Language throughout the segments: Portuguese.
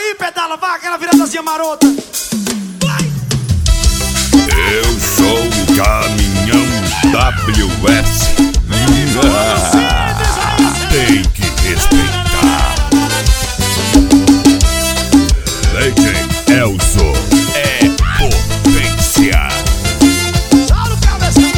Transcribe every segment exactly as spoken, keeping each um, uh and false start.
aí, pedala, vai, aquela viradazinha marota. Vai! Eu sou o caminhão W S. Tem que respeitar. Leite Elso é potência. Salve o cabeção.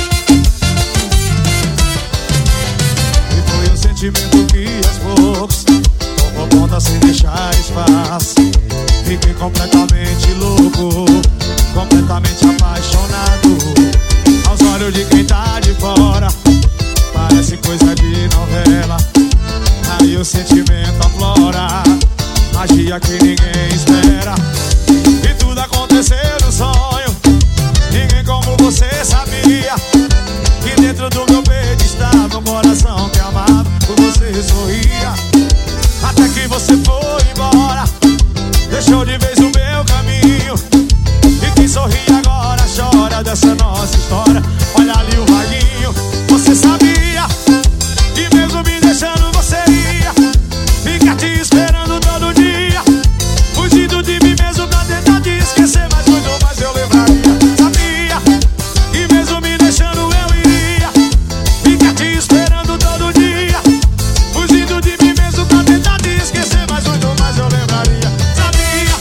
E foi um sentimento que aos poucos tomou conta sem deixar espaço. Fiquei completamente louco, completamente apaixonado. Aos olhos de quem tá de fora, parece coisa de novela. Aí o sentimento aflora, magia que ninguém espera. E tudo aconteceu no sonho, ninguém como você sabia. Que dentro do meu peito estava um coração que amava, por você sorria. Até que você foi embora, deixou de vez o meu caminho. E quem sorri agora chora dessa nossa história. Olha ali o vaguinho, você sabia que mesmo me deixando você ia ficar te esperando todo dia, fugindo de mim mesmo pra tentar te esquecer. Mas muito mais eu lembraria. Sabia que mesmo me deixando eu iria ficar te esperando todo dia, fugindo de mim mesmo pra tentar te esquecer. Mas muito mais eu lembraria. Sabia.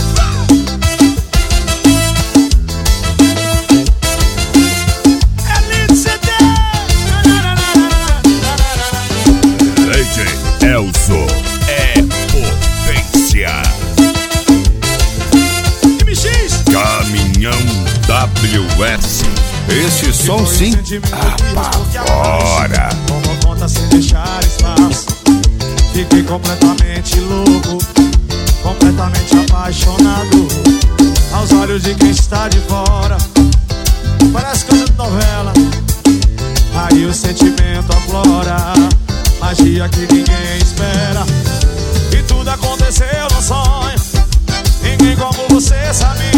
É lindo C D. Leite Elso é potência. M X. Caminhão W S. Esse som sim apavora. Tomou conta sem deixar espaço. Fiquei completamente louco, completamente apaixonado. Aos olhos de quem está de fora, parece coisa de novela. Aí o sentimento aflora, magia que ninguém espera. E tudo aconteceu no sonho, ninguém como você sabia.